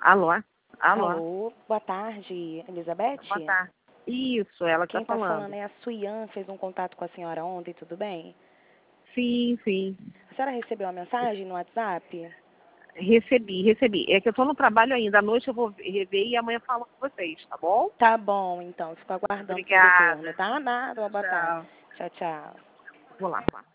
Alô? Alô? Alô, boa tarde, Elizabeth? Boa tarde. Isso, ela que Quem está está falando. falando é a Suian, fez um contato com a senhora ontem, tudo bem? Sim, sim. A senhora recebeu a mensagem no WhatsApp? Recebi. É que eu estou no trabalho ainda. À noite eu vou rever e amanhã falo com vocês, tá bom? Tá bom, então, fico aguardando o seu retorno, Obrigada. tá? Nada, uma boa tarde. Tchau. Tchau, tchau. Vou lá.